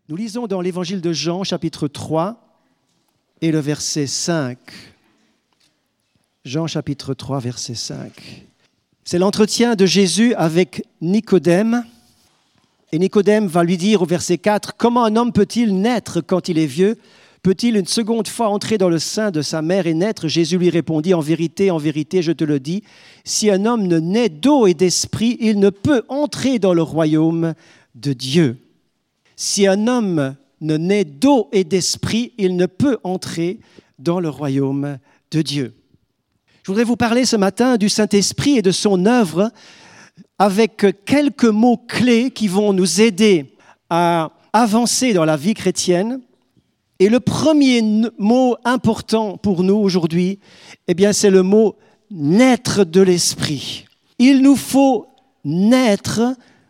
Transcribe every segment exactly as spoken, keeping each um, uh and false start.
Nous lisons dans l'évangile de Jean, chapitre trois, et le verset cinq. Jean, chapitre trois, verset cinq. C'est l'entretien de Jésus avec Nicodème. Et Nicodème va lui dire au verset quatre, « Comment un homme peut-il naître quand il est vieux ? Peut-il une seconde fois entrer dans le sein de sa mère et naître ?» Jésus lui répondit, « En vérité, en vérité, je te le dis, si un homme ne naît d'eau et d'esprit, il ne peut entrer dans le royaume de Dieu. » Si un homme ne naît d'eau et d'esprit, il ne peut entrer dans le royaume de Dieu. Je voudrais vous parler ce matin du Saint-Esprit et de son œuvre avec quelques mots clés qui vont nous aider à avancer dans la vie chrétienne. Et le premier mot important pour nous aujourd'hui, eh bien, c'est le mot « naître de l'Esprit ». Il nous faut naître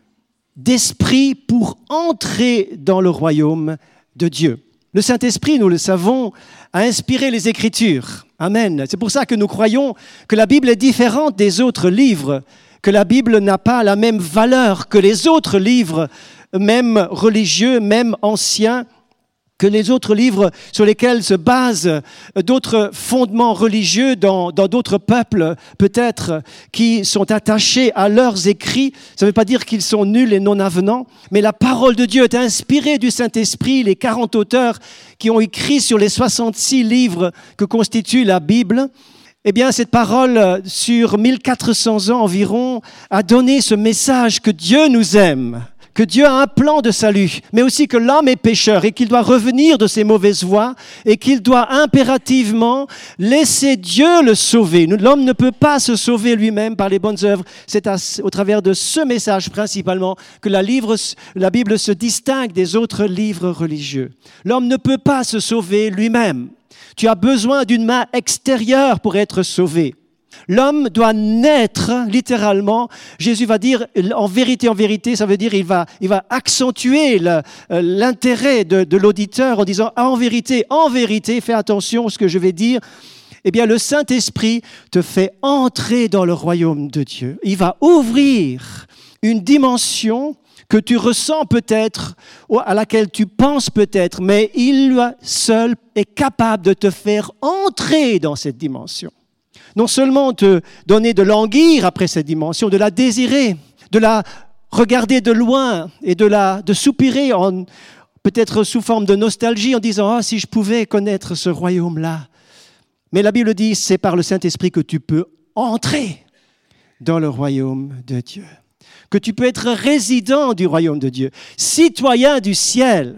d'esprit pour entrer dans le royaume de Dieu. Le Saint-Esprit, nous le savons, a inspiré les Écritures. Amen. C'est pour ça que nous croyons que la Bible est différente des autres livres, que la Bible n'a pas la même valeur que les autres livres, même religieux, même anciens, que les autres livres sur lesquels se basent d'autres fondements religieux dans, dans d'autres peuples, peut-être, qui sont attachés à leurs écrits. Ça ne veut pas dire qu'ils sont nuls et non avenants, mais la parole de Dieu est inspirée du Saint-Esprit. Les quarante auteurs qui ont écrit sur les soixante-six livres que constitue la Bible, eh bien, cette parole, sur mille quatre cents ans environ, a donné ce message que Dieu nous aime, que Dieu a un plan de salut, mais aussi que l'homme est pécheur et qu'il doit revenir de ses mauvaises voies et qu'il doit impérativement laisser Dieu le sauver. L'homme ne peut pas se sauver lui-même par les bonnes œuvres. C'est à, au travers de ce message principalement que la, livre, la Bible se distingue des autres livres religieux. L'homme ne peut pas se sauver lui-même. Tu as besoin d'une main extérieure pour être sauvé. L'homme doit naître, littéralement. Jésus va dire, en vérité, en vérité, ça veut dire il va, il va accentuer le, l'intérêt de, de l'auditeur en disant, ah, en vérité, en vérité, fais attention à ce que je vais dire. Eh bien, le Saint-Esprit te fait entrer dans le royaume de Dieu. Il va ouvrir une dimension que tu ressens peut-être, à laquelle tu penses peut-être, mais il seul est capable de te faire entrer dans cette dimension. Non seulement te donner de languir après cette dimension, de la désirer, de la regarder de loin et de la de soupirer en, peut-être sous forme de nostalgie en disant « Ah, si je pouvais connaître ce royaume-là ». Mais la Bible dit c'est par le Saint-Esprit que tu peux entrer dans le royaume de Dieu, que tu peux être résident du royaume de Dieu, citoyen du ciel.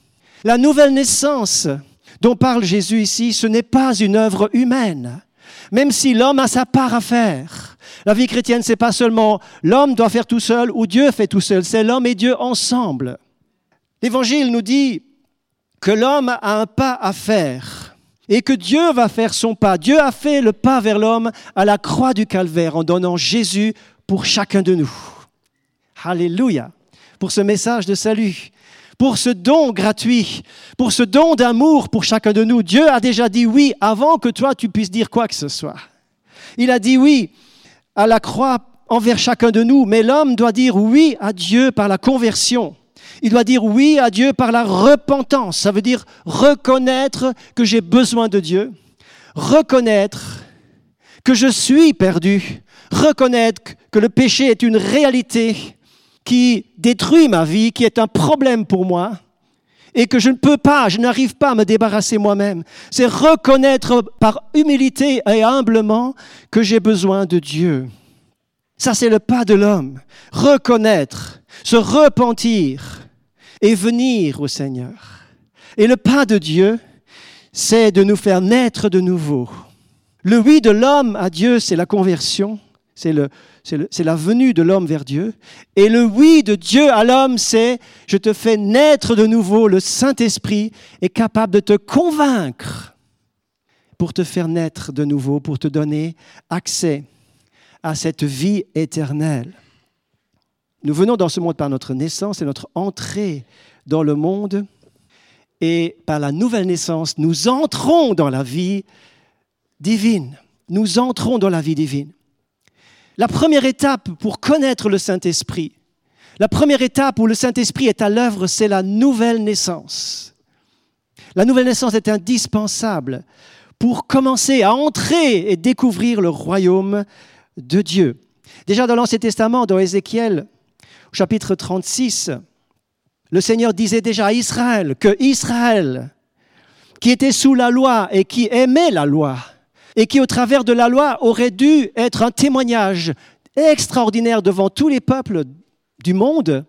La nouvelle naissance dont parle Jésus ici, ce n'est pas une œuvre humaine. Même si l'homme a sa part à faire. La vie chrétienne, ce n'est pas seulement l'homme doit faire tout seul ou Dieu fait tout seul, c'est l'homme et Dieu ensemble. L'Évangile nous dit que l'homme a un pas à faire et que Dieu va faire son pas. Dieu a fait le pas vers l'homme à la croix du Calvaire en donnant Jésus pour chacun de nous. Alléluia, pour ce message de salut. Pour ce don gratuit, pour ce don d'amour pour chacun de nous. Dieu a déjà dit oui avant que toi tu puisses dire quoi que ce soit. Il a dit oui à la croix envers chacun de nous, mais l'homme doit dire oui à Dieu par la conversion. Il doit dire oui à Dieu par la repentance. Ça veut dire reconnaître que j'ai besoin de Dieu, reconnaître que je suis perdu, reconnaître que le péché est une réalité qui détruit ma vie, qui est un problème pour moi et que je ne peux pas, je n'arrive pas à me débarrasser moi-même. C'est reconnaître par humilité et humblement que j'ai besoin de Dieu. Ça, c'est le pas de l'homme. Reconnaître, se repentir et venir au Seigneur. Et le pas de Dieu, c'est de nous faire naître de nouveau. Le oui de l'homme à Dieu, c'est la conversion, c'est le C'est, le, c'est la venue de l'homme vers Dieu. Et le oui de Dieu à l'homme, c'est « je te fais naître de nouveau ». Le Saint-Esprit est capable de te convaincre pour te faire naître de nouveau, pour te donner accès à cette vie éternelle. Nous venons dans ce monde par notre naissance et notre entrée dans le monde. Et par la nouvelle naissance, nous entrons dans la vie divine. Nous entrons dans la vie divine. La première étape pour connaître le Saint-Esprit, La première étape où le Saint-Esprit est à l'œuvre, c'est la nouvelle naissance. La nouvelle naissance est indispensable pour commencer à entrer et découvrir le royaume de Dieu. Déjà dans l'Ancien Testament, dans Ézéchiel, au chapitre trente-six, le Seigneur disait déjà à Israël que Israël, qui était sous la loi et qui aimait la loi, et qui au travers de la loi aurait dû être un témoignage extraordinaire devant tous les peuples du monde,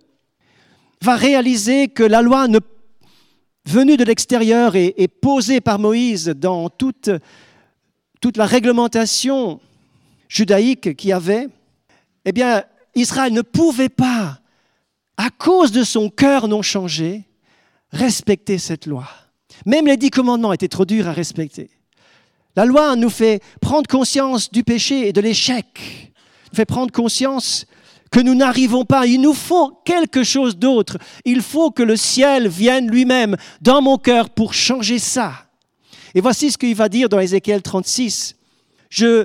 va réaliser que la loi ne, venue de l'extérieur et, et posée par Moïse dans toute, toute la réglementation judaïque qu'il y avait, eh bien, Israël ne pouvait pas, à cause de son cœur non changé, respecter cette loi. Même les dix commandements étaient trop durs à respecter. La loi nous fait prendre conscience du péché et de l'échec, nous fait prendre conscience que nous n'arrivons pas. Il nous faut quelque chose d'autre. Il faut que le ciel vienne lui-même dans mon cœur pour changer ça. Et voici ce qu'il va dire dans Ézéchiel trente-six. Je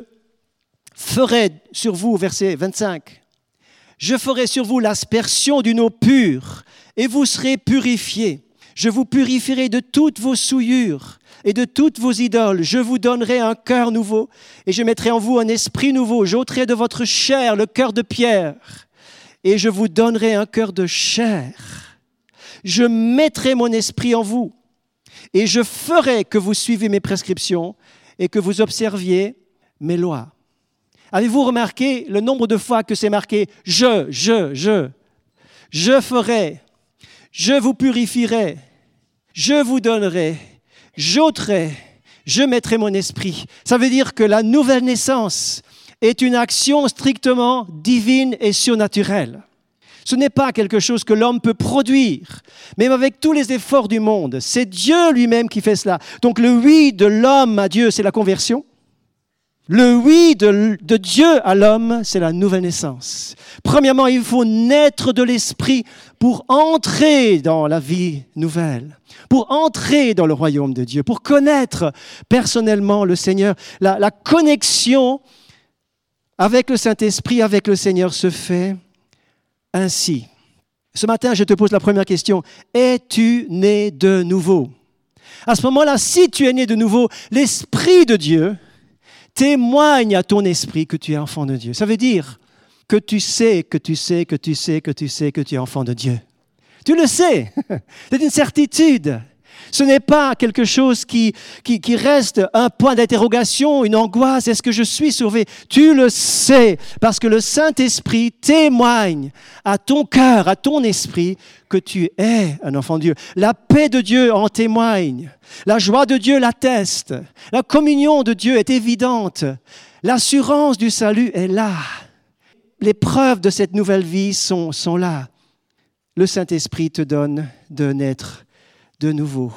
ferai sur vous, verset vingt-cinq, je ferai sur vous l'aspersion d'une eau pure et vous serez purifiés. Je vous purifierai de toutes vos souillures et de toutes vos idoles. Je vous donnerai un cœur nouveau et je mettrai en vous un esprit nouveau. J'ôterai de votre chair le cœur de pierre et je vous donnerai un cœur de chair. Je mettrai mon esprit en vous et je ferai que vous suiviez mes prescriptions et que vous observiez mes lois. Avez-vous remarqué le nombre de fois que c'est marqué « je, je, je » ? Je ferai, je vous purifierai, je vous donnerai, j'ôterai, je mettrai mon esprit. Ça veut dire que la nouvelle naissance est une action strictement divine et surnaturelle. Ce n'est pas quelque chose que l'homme peut produire, même avec tous les efforts du monde. C'est Dieu lui-même qui fait cela. Donc le oui de l'homme à Dieu, c'est la conversion. Le oui de, de Dieu à l'homme, c'est la nouvelle naissance. Premièrement, il faut naître de l'esprit pour entrer dans la vie nouvelle, pour entrer dans le royaume de Dieu, pour connaître personnellement le Seigneur. La, la connexion avec le Saint-Esprit, avec le Seigneur se fait ainsi. Ce matin, je te pose la première question. Es-tu né de nouveau? À ce moment-là, si tu es né de nouveau, l'Esprit de Dieu témoigne à ton esprit que tu es enfant de Dieu. Ça veut dire que tu sais, que tu sais, que tu sais, que tu sais que tu es enfant de Dieu. Tu le sais, c'est une certitude. Ce n'est pas quelque chose qui, qui, qui reste un point d'interrogation, une angoisse. Est-ce que je suis sauvé? Tu le sais, parce que le Saint-Esprit témoigne à ton cœur, à ton esprit, que tu es un enfant de Dieu. La paix de Dieu en témoigne. La joie de Dieu l'atteste. La communion de Dieu est évidente. L'assurance du salut est là. Les preuves de cette nouvelle vie sont, sont là. Le Saint-Esprit te donne de naître de nouveau.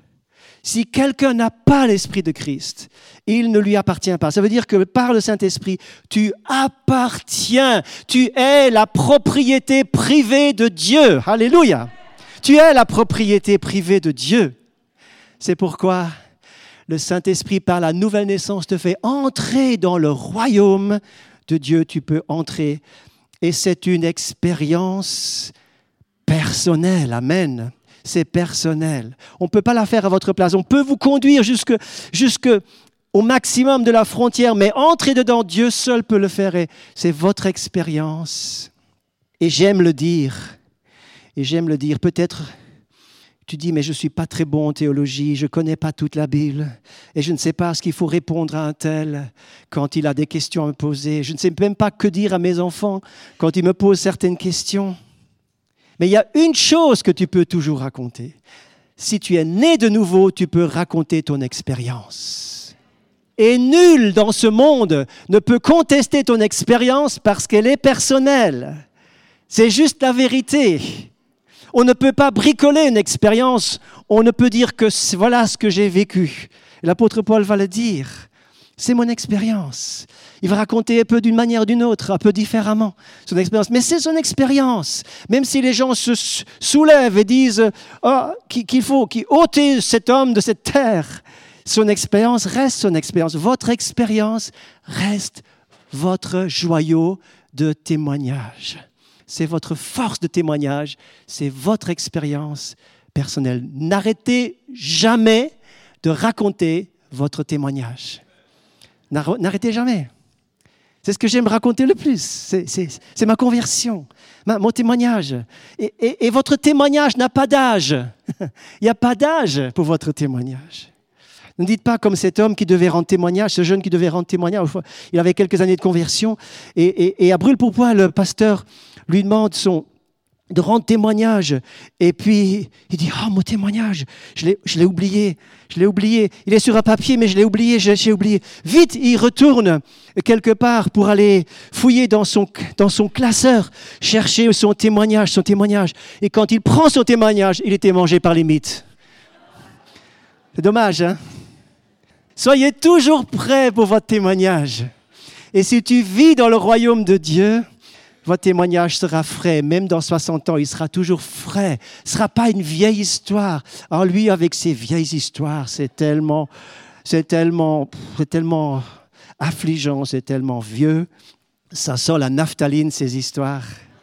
Si quelqu'un n'a pas l'Esprit de Christ, il ne lui appartient pas. Ça veut dire que par le Saint-Esprit, tu appartiens. Tu es la propriété privée de Dieu. Alléluia. Tu es la propriété privée de Dieu. C'est pourquoi le Saint-Esprit, par la nouvelle naissance, te fait entrer dans le royaume de Dieu. Tu peux entrer. Et c'est une expérience personnelle. Amen. C'est personnel. On ne peut pas la faire à votre place. On peut vous conduire jusque, jusque au maximum de la frontière, mais entrer dedans, Dieu seul peut le faire. Et c'est votre expérience. Et j'aime le dire. Et j'aime le dire. Peut-être tu dis, mais je ne suis pas très bon en théologie, je ne connais pas toute la Bible, et je ne sais pas ce qu'il faut répondre à un tel quand il a des questions à me poser. Je ne sais même pas que dire à mes enfants quand ils me posent certaines questions. Mais il y a une chose que tu peux toujours raconter. Si tu es né de nouveau, tu peux raconter ton expérience. Et nul dans ce monde ne peut contester ton expérience parce qu'elle est personnelle. C'est juste la vérité. On ne peut pas bricoler une expérience. On ne peut dire que voilà ce que j'ai vécu. Et l'apôtre Paul va le dire. C'est mon expérience. Il va raconter un peu d'une manière ou d'une autre, un peu différemment, son expérience. Mais c'est son expérience. Même si les gens se soulèvent et disent oh, qu'il faut qu'il ôter cet homme de cette terre, son expérience reste son expérience. Votre expérience reste votre joyau de témoignage. c'est votre force de témoignage, c'est votre expérience personnelle. N'arrêtez jamais de raconter votre témoignage. N'arrêtez jamais. C'est ce que j'aime raconter le plus. C'est, c'est, c'est ma conversion, ma, mon témoignage. Et, et, et votre témoignage n'a pas d'âge. Il n'y a pas d'âge pour votre témoignage. Ne dites pas comme cet homme qui devait rendre témoignage, ce jeune qui devait rendre témoignage. Il avait quelques années de conversion. Et, et, et à brûle-pourpoint, le pasteur lui demande son, de rendre témoignage. Et puis, il dit, « Oh, mon témoignage, je l'ai, je l'ai oublié. Je l'ai oublié. Il est sur un papier, mais je l'ai oublié, j'ai, j'ai oublié. » Vite, il retourne quelque part pour aller fouiller dans son, dans son classeur, chercher son témoignage, son témoignage. Et quand il prend son témoignage, il était mangé par les mythes. C'est dommage, hein? Soyez toujours prêts pour votre témoignage. Et si tu vis dans le royaume de Dieu, votre témoignage sera frais. Même dans soixante ans, il sera toujours frais. Ce ne sera pas une vieille histoire. Alors lui, avec ses vieilles histoires, c'est tellement, c'est tellement, c'est tellement affligeant, c'est tellement vieux. Ça sent la naphtaline, ces histoires.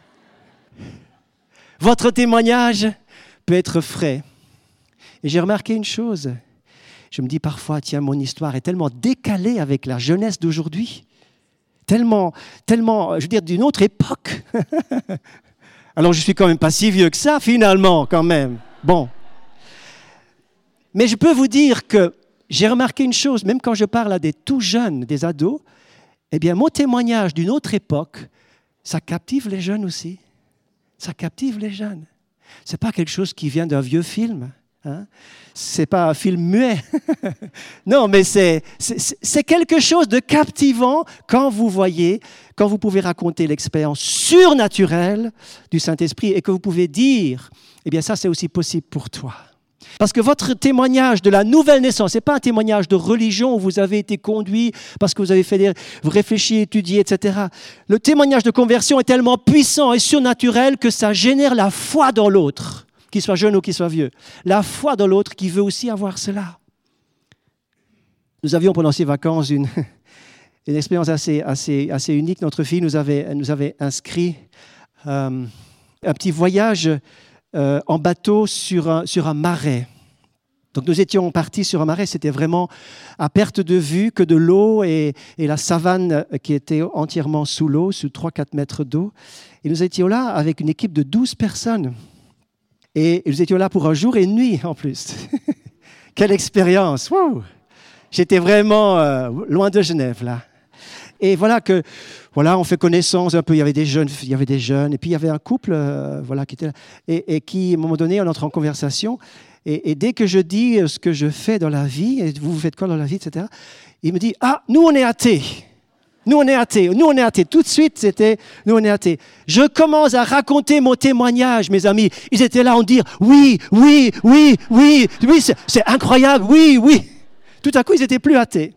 Votre témoignage peut être frais. Et j'ai remarqué une chose. Je me dis parfois, tiens, mon histoire est tellement décalée avec la jeunesse d'aujourd'hui. Tellement, tellement, je veux dire, d'une autre époque. Alors, je suis quand même pas si vieux que ça, finalement, quand même. Bon. Mais je peux vous dire que j'ai remarqué une chose, même quand je parle à des tout jeunes, des ados, eh bien, mon témoignage d'une autre époque, ça captive les jeunes aussi. Ça captive les jeunes. C'est pas quelque chose qui vient d'un vieux film. Hein? C'est pas un film muet. Non, mais c'est, c'est, c'est quelque chose de captivant quand vous voyez, quand vous pouvez raconter l'expérience surnaturelle du Saint-Esprit et que vous pouvez dire, eh bien ça c'est aussi possible pour toi. Parce que votre témoignage de la nouvelle naissance, ce n'est pas un témoignage de religion où vous avez été conduit parce que vous avez fait des, vous réfléchi, étudié, et cetera. Le témoignage de conversion est tellement puissant et surnaturel que ça génère la foi dans l'autre. Qu'il soit jeune ou qu'il soit vieux. La foi dans l'autre qui veut aussi avoir cela. Nous avions pendant ces vacances une, une expérience assez, assez, assez unique. Notre fille nous avait, nous avait inscrit euh, un petit voyage euh, en bateau sur un, sur un marais. Donc nous étions partis sur un marais, c'était vraiment à perte de vue que de l'eau et, et la savane qui était entièrement sous l'eau, sous trois à quatre mètres d'eau. Et nous étions là avec une équipe de douze personnes. Et nous étions là pour un jour et une nuit en plus. Quelle expérience! Wow. J'étais vraiment euh, loin de Genève là. Et voilà que, voilà, on fait connaissance un peu. Il y avait des jeunes, il y avait des jeunes, et puis il y avait un couple, euh, voilà, qui était là, et, et qui, à un moment donné, on entre en conversation. Et, et dès que je dis ce que je fais dans la vie, et vous, vous faites quoi dans la vie, et cetera. Il me dit, ah, nous on est athées. Nous, on est athées. Nous, on est athées. Tout de suite, c'était « nous, on est athées ». Je commence à raconter mon témoignage, mes amis. Ils étaient là, on dit « oui, oui, oui, oui, oui, c'est, c'est incroyable, oui, oui ». Tout à coup, ils n'étaient plus athées.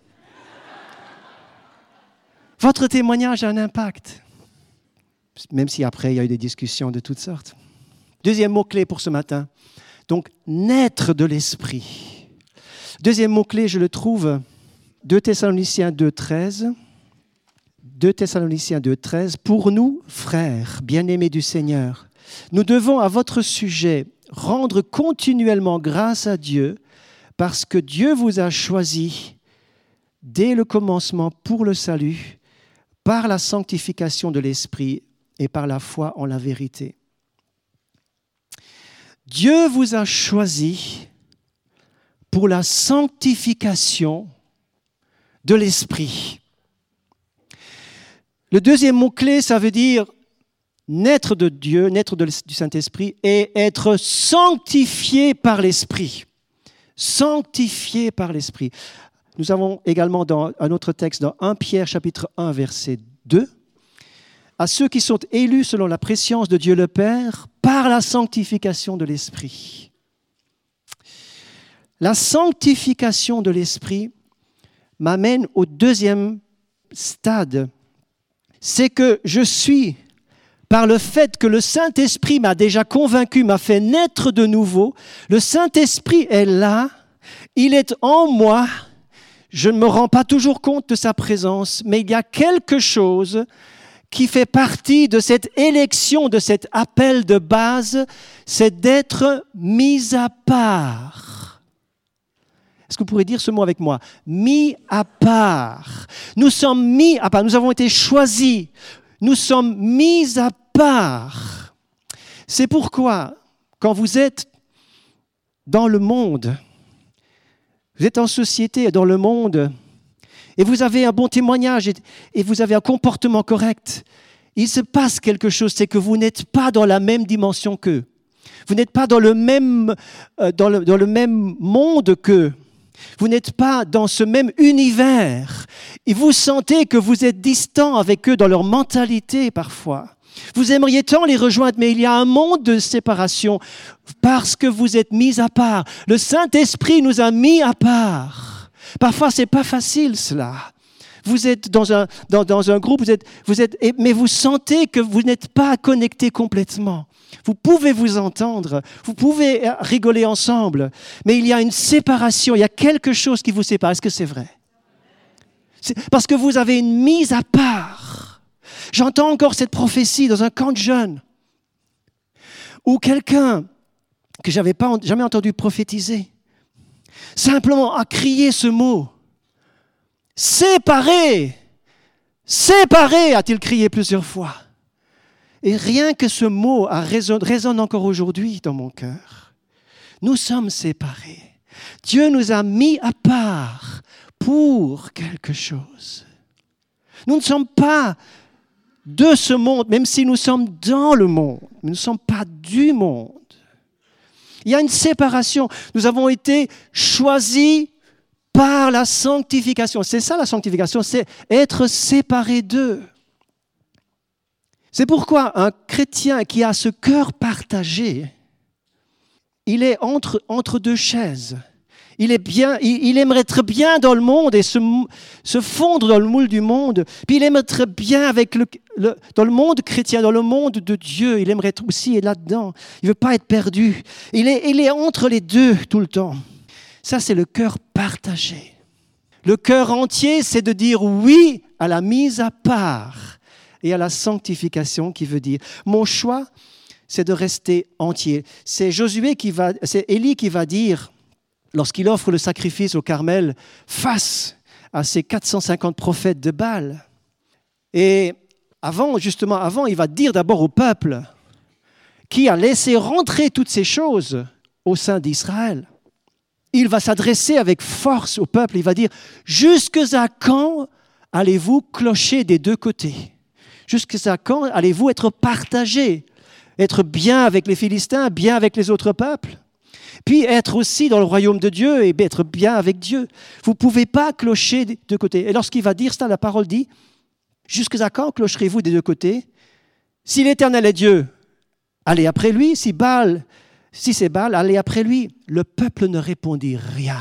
Votre témoignage a un impact. Même si après, il y a eu des discussions de toutes sortes. Deuxième mot-clé pour ce matin. Donc, naître de l'esprit. Deuxième mot-clé, je le trouve, deux Thessaloniciens deux, treize. deux Thessaloniciens deux, treize. Pour nous, frères, bien-aimés du Seigneur, nous devons à votre sujet rendre continuellement grâce à Dieu parce que Dieu vous a choisi dès le commencement pour le salut, par la sanctification de l'Esprit et par la foi en la vérité. Dieu vous a choisi pour la sanctification de l'Esprit. Le deuxième mot-clé, ça veut dire naître de Dieu, naître de, du Saint-Esprit et être sanctifié par l'Esprit. Sanctifié par l'Esprit. Nous avons également dans un autre texte, dans premier Pierre chapitre un, verset deux, à ceux qui sont élus selon la préscience de Dieu le Père par la sanctification de l'Esprit. La sanctification de l'Esprit m'amène au deuxième stade. C'est que je suis, par le fait que le Saint-Esprit m'a déjà convaincu, m'a fait naître de nouveau, le Saint-Esprit est là, il est en moi, je ne me rends pas toujours compte de sa présence, mais il y a quelque chose qui fait partie de cette élection, de cet appel de base, c'est d'être mis à part. Est-ce que vous pourrez dire ce mot avec moi? Mis à part. Nous sommes mis à part, nous avons été choisis, nous sommes mis à part. C'est pourquoi, quand vous êtes dans le monde, vous êtes en société, dans le monde, et vous avez un bon témoignage, et, et vous avez un comportement correct, il se passe quelque chose, c'est que vous n'êtes pas dans la même dimension qu'eux. Vous n'êtes pas dans le même, euh, dans le, dans le même monde qu'eux. Vous n'êtes pas dans ce même univers. Et vous sentez que vous êtes distant avec eux dans leur mentalité parfois. Vous aimeriez tant les rejoindre, mais il y a un monde de séparation parce que vous êtes mis à part. Le Saint-Esprit nous a mis à part. Parfois, ce n'est pas facile cela. Vous êtes dans un, dans, dans un groupe, vous êtes, vous êtes, mais vous sentez que vous n'êtes pas connectés complètement. Vous pouvez vous entendre, vous pouvez rigoler ensemble, mais il y a une séparation, il y a quelque chose qui vous sépare. Est-ce que c'est vrai? C'est parce que vous avez une mise à part. J'entends encore cette prophétie dans un camp de jeunes où quelqu'un que je n'avais pas jamais entendu prophétiser simplement a crié ce mot. Séparé, séparé, a-t-il crié plusieurs fois. Et rien que ce mot a résonne, résonne encore aujourd'hui dans mon cœur. Nous sommes séparés. Dieu nous a mis à part pour quelque chose. Nous ne sommes pas de ce monde, même si nous sommes dans le monde. Nous ne sommes pas du monde. Il y a une séparation. Nous avons été choisis par la sanctification. C'est ça la sanctification, c'est être séparé d'eux. C'est pourquoi un chrétien qui a ce cœur partagé, il est entre, entre deux chaises. Il, est bien, il, il aimerait être bien dans le monde et se, se fondre dans le moule du monde. Puis il aimerait être bien avec le, le, dans le monde chrétien, dans le monde de Dieu. Il aimerait être aussi là-dedans. Il ne veut pas être perdu. Il est, il est entre les deux tout le temps. Ça, c'est le cœur partagé. Le cœur entier, c'est de dire oui à la mise à part et à la sanctification, qui veut dire mon choix, c'est de rester entier. C'est Josué qui va, c'est Élie qui va dire, lorsqu'il offre le sacrifice au Carmel face à ces quatre cent cinquante prophètes de Baal. Et avant, justement, avant, il va dire d'abord au peuple qui a laissé rentrer toutes ces choses au sein d'Israël. Il va s'adresser avec force au peuple. Il va dire « Jusqu'à quand allez-vous clocher des deux côtés? Jusqu'à quand allez-vous être partagés? Être bien avec les Philistins, bien avec les autres peuples? Puis être aussi dans le royaume de Dieu et être bien avec Dieu. Vous ne pouvez pas clocher des deux côtés. » Et lorsqu'il va dire ça, la parole dit « Jusqu'à quand clocherez-vous des deux côtés? Si l'Éternel est Dieu, allez après lui. Si Baal... Si c'est Baal, allez après lui. » Le peuple ne répondit rien.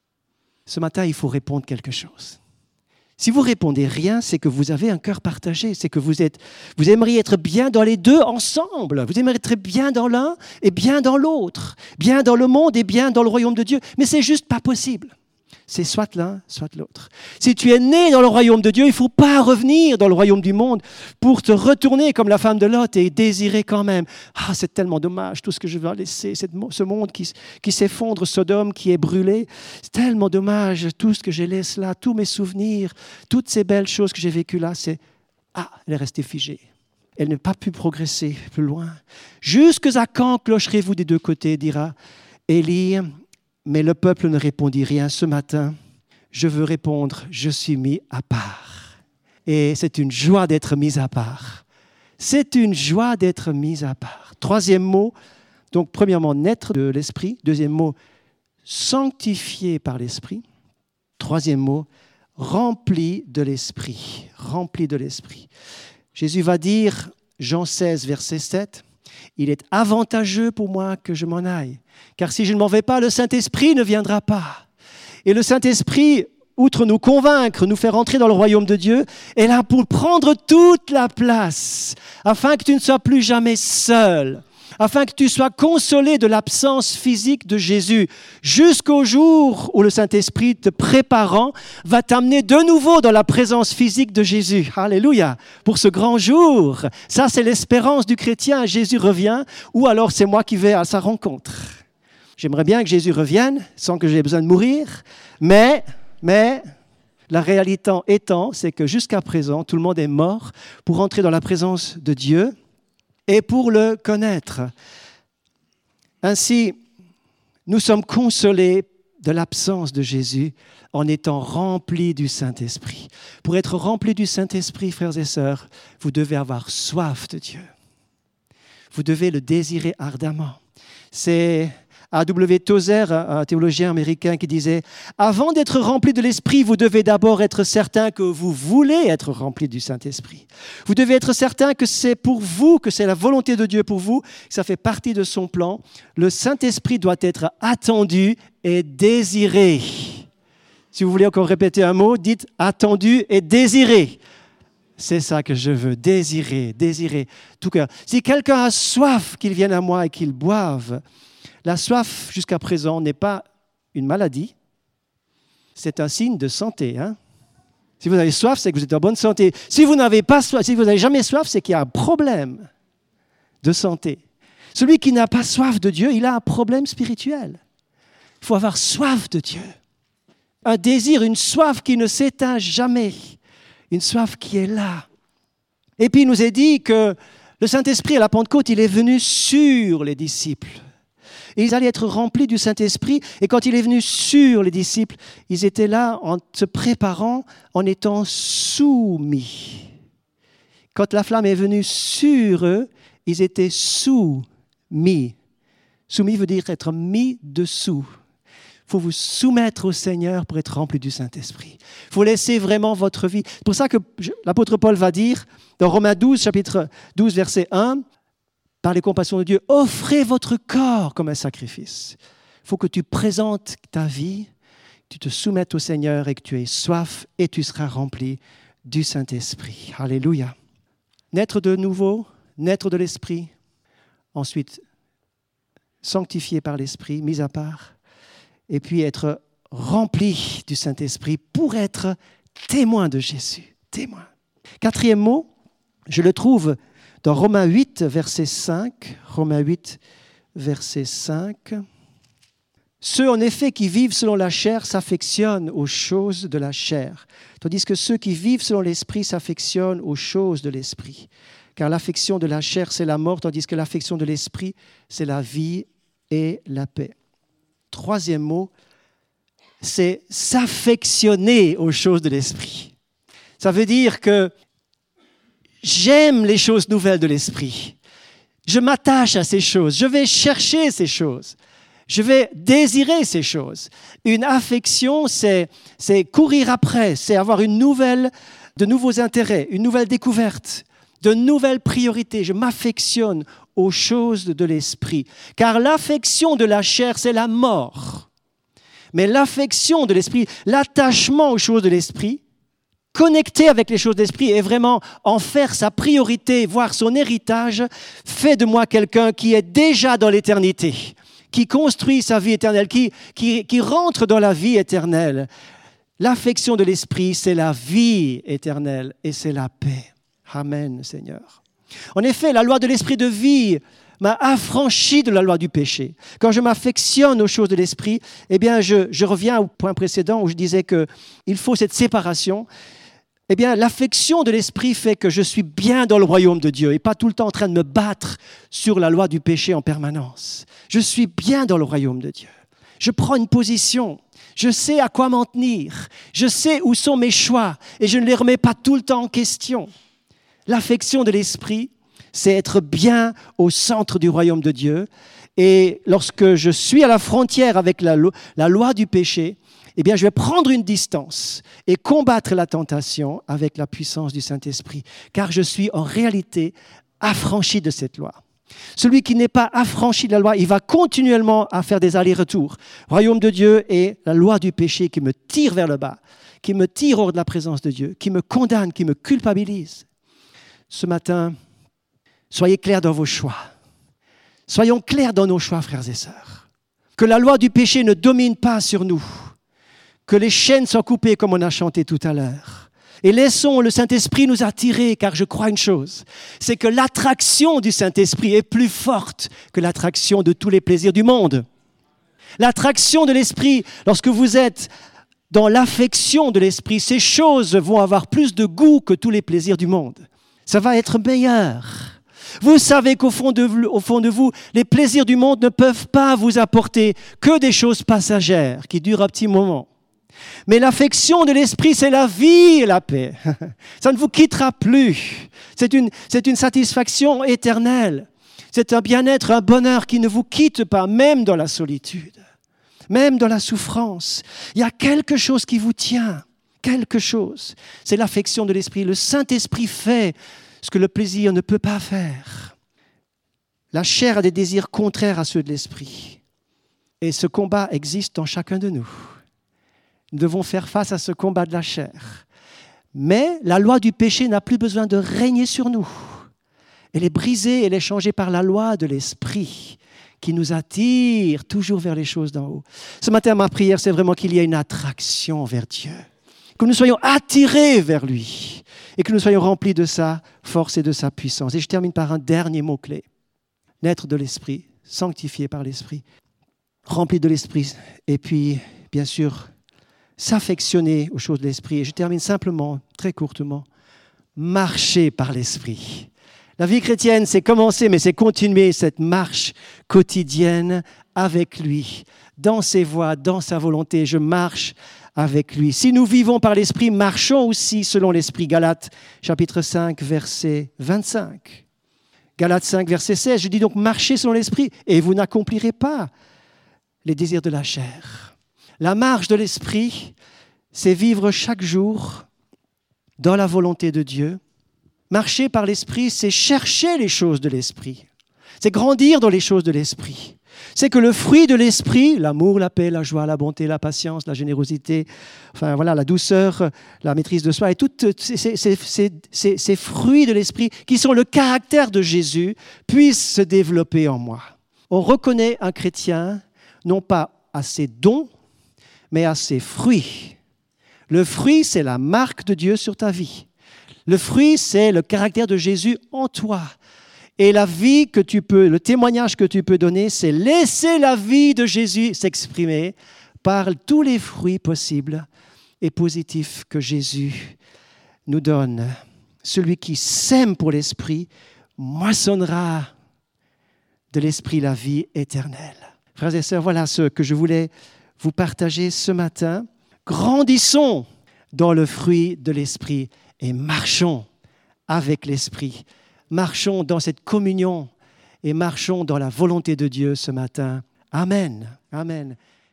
Ce matin, il faut répondre quelque chose. Si vous répondez rien, c'est que vous avez un cœur partagé. C'est que vous êtes, vous aimeriez être bien dans les deux ensemble. Vous aimeriez être bien dans l'un et bien dans l'autre. Bien dans le monde et bien dans le royaume de Dieu. Mais c'est juste pas possible. C'est soit l'un, soit l'autre. Si tu es né dans le royaume de Dieu, il ne faut pas revenir dans le royaume du monde pour te retourner comme la femme de Lot et désirer quand même. Ah, c'est tellement dommage, tout ce que je vais laisser, ce monde qui, qui s'effondre, Sodome qui est brûlé. C'est tellement dommage, tout ce que je laisse là, tous mes souvenirs, toutes ces belles choses que j'ai vécues là, c'est... Ah, elle est restée figée. Elle n'a pas pu progresser plus loin. Jusqu'à quand clocherez-vous des deux côtés, dira Élie. Mais le peuple ne répondit rien. Ce matin, je veux répondre, je suis mis à part. Et c'est une joie d'être mis à part. C'est une joie d'être mis à part. Troisième mot, donc premièrement, naître de l'esprit. Deuxième mot, sanctifié par l'esprit. Troisième mot, rempli de l'esprit. Rempli de l'esprit. Jésus va dire, Jean seize, verset sept, « Il est avantageux pour moi que je m'en aille. Car si je ne m'en vais pas, le Saint-Esprit ne viendra pas. » Et le Saint-Esprit, outre nous convaincre, nous faire entrer dans le royaume de Dieu, est là pour prendre toute la place, afin que tu ne sois plus jamais seul, afin que tu sois consolé de l'absence physique de Jésus, jusqu'au jour où le Saint-Esprit, te préparant, va t'amener de nouveau dans la présence physique de Jésus. Alléluia, pour ce grand jour. Ça, c'est l'espérance du chrétien. Jésus revient, ou alors c'est moi qui vais à sa rencontre. J'aimerais bien que Jésus revienne, sans que j'aie besoin de mourir, mais, mais la réalité étant, c'est que jusqu'à présent, tout le monde est mort pour entrer dans la présence de Dieu et pour le connaître. Ainsi, nous sommes consolés de l'absence de Jésus en étant remplis du Saint-Esprit. Pour être remplis du Saint-Esprit, frères et sœurs, vous devez avoir soif de Dieu. Vous devez le désirer ardemment. C'est A W Tozer, un théologien américain, qui disait « Avant d'être rempli de l'Esprit, vous devez d'abord être certain que vous voulez être rempli du Saint-Esprit. Vous devez être certain que c'est pour vous, que c'est la volonté de Dieu pour vous, que ça fait partie de son plan. Le Saint-Esprit doit être attendu et désiré. » Si vous voulez encore répéter un mot, dites « attendu et désiré ». C'est ça que je veux, désirer, désirer, tout cœur. Si quelqu'un a soif, qu'il vienne à moi et qu'il boive. La soif, jusqu'à présent, n'est pas une maladie, c'est un signe de santé. Hein? Si vous avez soif, c'est que vous êtes en bonne santé. Si vous n'avez pas soif, si vous n'avez jamais soif, c'est qu'il y a un problème de santé. Celui qui n'a pas soif de Dieu, il a un problème spirituel. Il faut avoir soif de Dieu. Un désir, une soif qui ne s'éteint jamais. Une soif qui est là. Et puis il nous est dit que le Saint-Esprit, à la Pentecôte, il est venu sur les disciples. Et ils allaient être remplis du Saint-Esprit. Et quand il est venu sur les disciples, ils étaient là en se préparant, en étant soumis. Quand la flamme est venue sur eux, ils étaient soumis. Soumis veut dire être mis dessous. Il faut vous soumettre au Seigneur pour être rempli du Saint-Esprit. Il faut laisser vraiment votre vie. C'est pour ça que l'apôtre Paul va dire, dans Romains douze, chapitre douze, verset un, par les compassions de Dieu, offrez votre corps comme un sacrifice. Il faut que tu présentes ta vie, que tu te soumettes au Seigneur et que tu aies soif et tu seras rempli du Saint-Esprit. Alléluia. Naître de nouveau, naître de l'Esprit, ensuite sanctifié par l'Esprit, mis à part, et puis être rempli du Saint-Esprit pour être témoin de Jésus. Témoin. Quatrième mot, je le trouve dans Romains huit, verset cinq. Romains huit, verset cinq. Ceux, en effet, qui vivent selon la chair s'affectionnent aux choses de la chair, tandis que ceux qui vivent selon l'Esprit s'affectionnent aux choses de l'Esprit. Car l'affection de la chair, c'est la mort, tandis que l'affection de l'Esprit, c'est la vie et la paix. Troisième mot, c'est s'affectionner aux choses de l'Esprit. Ça veut dire que j'aime les choses nouvelles de l'Esprit. Je m'attache à ces choses. Je vais chercher ces choses. Je vais désirer ces choses. Une affection, c'est, c'est courir après, c'est avoir une nouvelle, de nouveaux intérêts, une nouvelle découverte, de nouvelles priorités. Je m'affectionne aux choses de l'Esprit. Car l'affection de la chair, c'est la mort. Mais l'affection de l'Esprit, l'attachement aux choses de l'Esprit, connecter avec les choses de l'Esprit et vraiment en faire sa priorité, voir son héritage, fait de moi quelqu'un qui est déjà dans l'éternité, qui construit sa vie éternelle, qui, qui, qui rentre dans la vie éternelle. L'affection de l'Esprit, c'est la vie éternelle et c'est la paix. Amen, Seigneur. En effet, la loi de l'Esprit de vie m'a affranchi de la loi du péché. Quand je m'affectionne aux choses de l'Esprit, eh bien, je, je reviens au point précédent où je disais qu'il faut cette séparation. Eh bien, l'affection de l'Esprit fait que je suis bien dans le royaume de Dieu et pas tout le temps en train de me battre sur la loi du péché en permanence. Je suis bien dans le royaume de Dieu. Je prends une position. Je sais à quoi m'en tenir. Je sais où sont mes choix et je ne les remets pas tout le temps en question. L'affection de l'Esprit, c'est être bien au centre du royaume de Dieu. Et lorsque je suis à la frontière avec la, lo- la loi du péché, eh bien, je vais prendre une distance et combattre la tentation avec la puissance du Saint-Esprit, car je suis en réalité affranchi de cette loi. Celui qui n'est pas affranchi de la loi, il va continuellement à faire des allers-retours. Royaume de Dieu et la loi du péché qui me tire vers le bas, qui me tire hors de la présence de Dieu, qui me condamne, qui me culpabilise. Ce matin, soyez clairs dans vos choix. Soyons clairs dans nos choix, frères et sœurs. Que la loi du péché ne domine pas sur nous. Que les chaînes soient coupées comme on a chanté tout à l'heure. Et laissons le Saint-Esprit nous attirer, car je crois une chose, c'est que l'attraction du Saint-Esprit est plus forte que l'attraction de tous les plaisirs du monde. L'attraction de l'Esprit, lorsque vous êtes dans l'affection de l'Esprit, ces choses vont avoir plus de goût que tous les plaisirs du monde. Ça va être meilleur. Vous savez qu'au fond de, au fond de vous, les plaisirs du monde ne peuvent pas vous apporter que des choses passagères qui durent un petit moment. Mais l'affection de l'Esprit, c'est la vie et la paix. Ça ne vous quittera plus. C'est une, c'est une satisfaction éternelle. C'est un bien-être, un bonheur qui ne vous quitte pas, même dans la solitude, même dans la souffrance. Il y a quelque chose qui vous tient, quelque chose. C'est l'affection de l'Esprit. Le Saint-Esprit fait ce que le plaisir ne peut pas faire. La chair a des désirs contraires à ceux de l'Esprit. Et ce combat existe en chacun de nous. Nous devons faire face à ce combat de la chair. Mais la loi du péché n'a plus besoin de régner sur nous. Elle est brisée, elle est changée par la loi de l'Esprit qui nous attire toujours vers les choses d'en haut. Ce matin, ma prière, c'est vraiment qu'il y ait une attraction vers Dieu. Que nous soyons attirés vers lui et que nous soyons remplis de sa force et de sa puissance. Et je termine par un dernier mot-clé. Naître de l'Esprit, sanctifié par l'Esprit, rempli de l'Esprit et puis, bien sûr, s'affectionner aux choses de l'Esprit. Et je termine simplement, très courtement, marcher par l'Esprit. La vie chrétienne, c'est commencer, mais c'est continuer cette marche quotidienne avec lui, dans ses voies, dans sa volonté. Je marche avec lui. Si nous vivons par l'Esprit, marchons aussi selon l'Esprit. Galates, chapitre cinq, verset vingt-cinq. Galates cinq, verset seize. Je dis donc, marchez selon l'Esprit et vous n'accomplirez pas les désirs de la chair. La marche de l'Esprit, c'est vivre chaque jour dans la volonté de Dieu. Marcher par l'Esprit, c'est chercher les choses de l'Esprit. C'est grandir dans les choses de l'Esprit. C'est que le fruit de l'Esprit, l'amour, la paix, la joie, la bonté, la patience, la générosité, enfin voilà, la douceur, la maîtrise de soi, et tous ces, ces, ces, ces, ces fruits de l'Esprit qui sont le caractère de Jésus, puissent se développer en moi. On reconnaît un chrétien non pas à ses dons, mais à ses fruits. Le fruit, c'est la marque de Dieu sur ta vie. Le fruit, c'est le caractère de Jésus en toi. Et la vie que tu peux, le témoignage que tu peux donner, c'est laisser la vie de Jésus s'exprimer par tous les fruits possibles et positifs que Jésus nous donne. Celui qui sème pour l'Esprit moissonnera de l'Esprit la vie éternelle. Frères et sœurs, voilà ce que je voulais vous partager ce matin. Grandissons dans le fruit de l'Esprit et marchons avec l'Esprit. Marchons dans cette communion et marchons dans la volonté de Dieu ce matin. Amen. Amen.